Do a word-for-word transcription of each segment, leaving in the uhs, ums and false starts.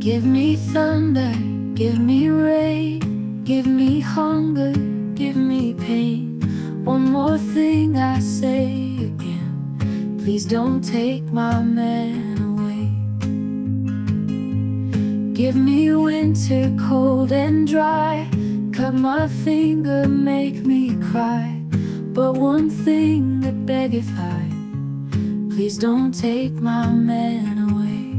Give me thunder, give me rain, give me hunger, give me pain. One more thing I say again, please don't take my man away. Give me winter, cold and dry, cut my finger, make me cry. But one thing that beggeth I, please don't take my man away.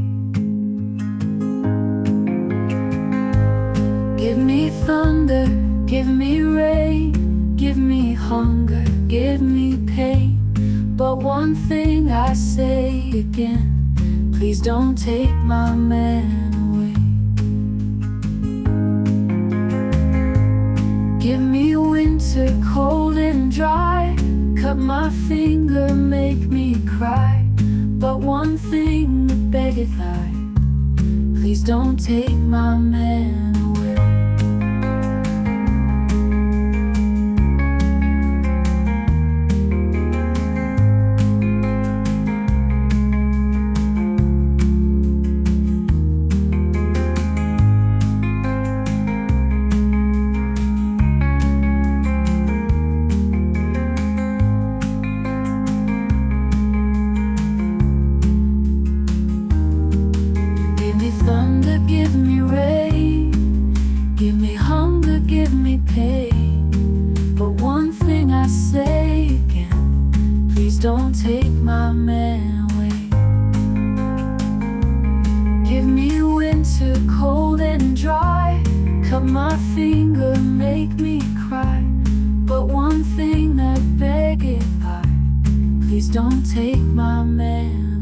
Give me thunder, give me rain, give me hunger, give me pain. But one thing I say again, please don't take my man away. Give me winter, cold and dry, cut my finger, make me cry. But one thing that beggeth I, please don't take my man away. Thunder, give me rain, give me hunger, give me pain. But one thing I say again, please don't take my man away. Give me winter, cold and dry, cut my finger, make me cry. But one thing that beggeth I, please don't take my man away.